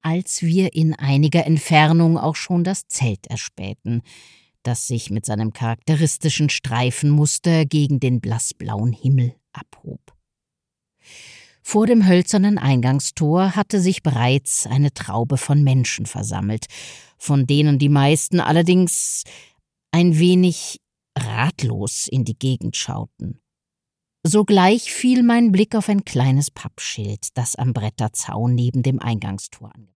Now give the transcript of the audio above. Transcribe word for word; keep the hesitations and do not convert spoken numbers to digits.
als wir in einiger Entfernung auch schon das Zelt erspähten, das sich mit seinem charakteristischen Streifenmuster gegen den blassblauen Himmel abhob. Vor dem hölzernen Eingangstor hatte sich bereits eine Traube von Menschen versammelt, von denen die meisten allerdings ein wenig ratlos in die Gegend schauten. Sogleich fiel mein Blick auf ein kleines Pappschild, das am Bretterzaun neben dem Eingangstor angebracht war.